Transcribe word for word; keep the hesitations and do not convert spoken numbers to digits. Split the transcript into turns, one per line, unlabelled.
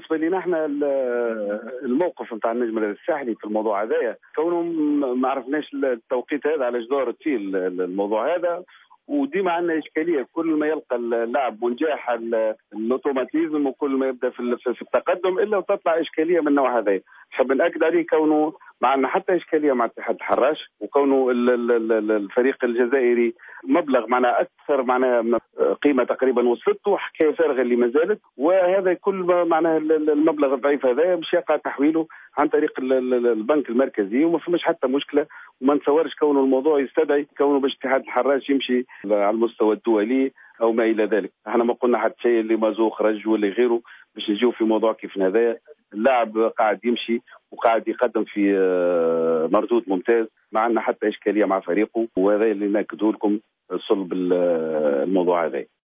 بالنسبه لنا احنا الموقف نتاع النجم الساحلي في الموضوع هذايا كونه ما عرفناش التوقيت هذا على جدار فيه الموضوع هذا، وديما عندنا اشكاليه كل ما يلقى اللاعب منجاح الاوتوماتيزم وكل ما يبدا في التقدم الا وتطلع اشكاليه من النوع هذا. نحب ناكد عليه كونه ما عندنا حتى اشكاليه مع اتحاد الحراش، وكونه الفريق الجزائري مبلغ معنا اكثر معنا قيمه تقريبا وصلته، حكايه فارغه اللي ما زالت، وهذا كل معناها المبلغ الضعيف هذا باش يقع تحويله عن طريق البنك المركزي، وما فماش حتى مشكله. وما نتصورش كونه الموضوع يستدعي كونه باش اتحاد الحراش يمشي على المستوى الدولي او ما الى ذلك. احنا ما قلنا حتى شيء اللي مازو خرج ولا غيره باش نجيو في موضوع كيف هذا. اللاعب قاعد يمشي وقاعد يقدم في مردود ممتاز، ما عندنا حتى اشكاليه مع فريقه، وهذا اللي ناكده لكم صلب الموضوع هذا.